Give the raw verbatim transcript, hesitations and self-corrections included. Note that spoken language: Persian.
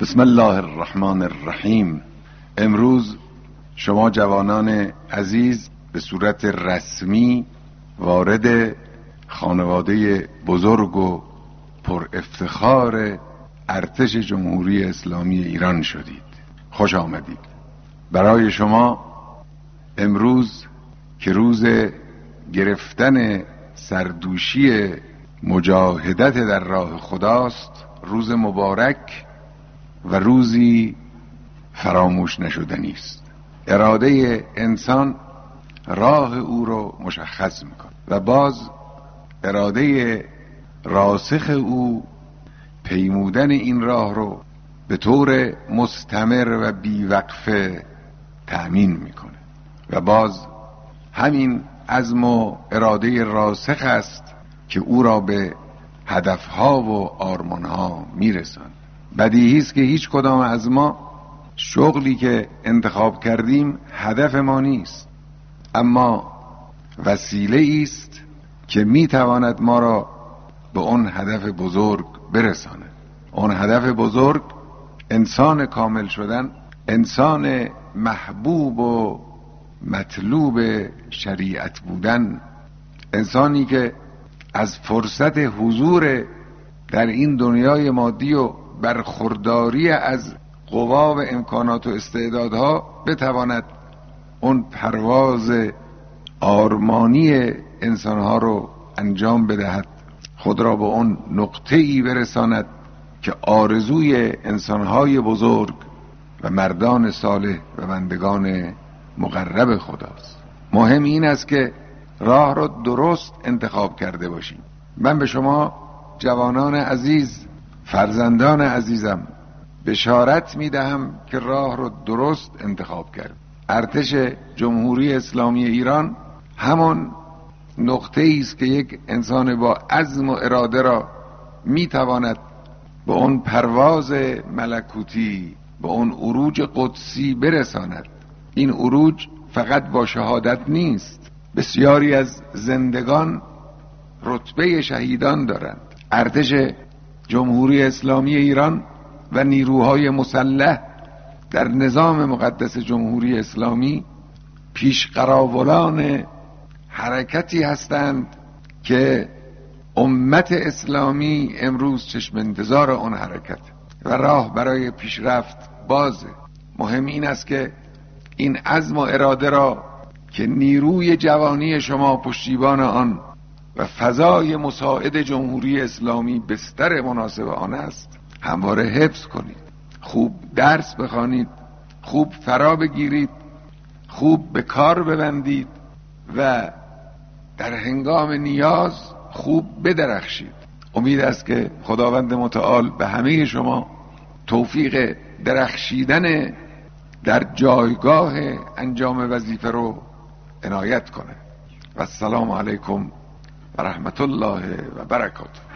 بسم الله الرحمن الرحیم. امروز شما جوانان عزیز به صورت رسمی وارد خانواده بزرگ و پر افتخار ارتش جمهوری اسلامی ایران شدید. خوش آمدید. برای شما امروز که روز گرفتن سردوشی مجاهدت در راه خداست، روز مبارک و روزی فراموش نشدنی است. اراده انسان راه او رو مشخص میکنه و باز اراده راسخ او پیمودن این راه رو به طور مستمر و بیوقفه تأمین میکنه و باز همین عزم و اراده راسخ است که او را به هدفها و آرمانها میرساند. بدیهی است که هیچ کدام از ما شغلی که انتخاب کردیم هدف ما نیست، اما وسیله است که میتواند ما را به اون هدف بزرگ برساند. اون هدف بزرگ انسان کامل شدن، انسان محبوب و مطلوب شریعت بودن، انسانی که از فرصت حضور در این دنیای مادی و برخورداری از قوا و امکانات و استعدادها بتواند اون پرواز آرمانی انسانها رو انجام بدهد، خود را به اون نقطه‌ای برساند که آرزوی انسانهای بزرگ و مردان صالح و بندگان مقرب خداست. مهم این است که راه رو درست انتخاب کرده باشیم. من به شما جوانان عزیز، فرزندان عزیزم، بشارت میدهم که راه رو درست انتخاب کرد. ارتش جمهوری اسلامی ایران همان نقطه است که یک انسان با عزم و اراده را میتواند به اون پرواز ملکوتی، به اون عروج قدسی برساند. این عروج فقط با شهادت نیست. بسیاری از زندگان رتبه شهیدان دارند. ارتش جمهوری اسلامی ایران و نیروهای مسلح در نظام مقدس جمهوری اسلامی پیشقراولان حرکتی هستند که امت اسلامی امروز چشم انتظار آن حرکت و راه برای پیشرفت بازه. مهم این است که این عزم و اراده را که نیروی جوانی شما پشتیبان آن و فضای مساعد جمهوری اسلامی بستر مناسب آن است همواره حفظ کنید. خوب درس بخوانید، خوب فرا بگیرید، خوب به کار ببندید و در هنگام نیاز خوب بدرخشید. امید است که خداوند متعال به همه شما توفیق درخشیدن در جایگاه انجام وظیفه رو عنایت کنه. و السلام علیکم و رحمت الله و برکاته.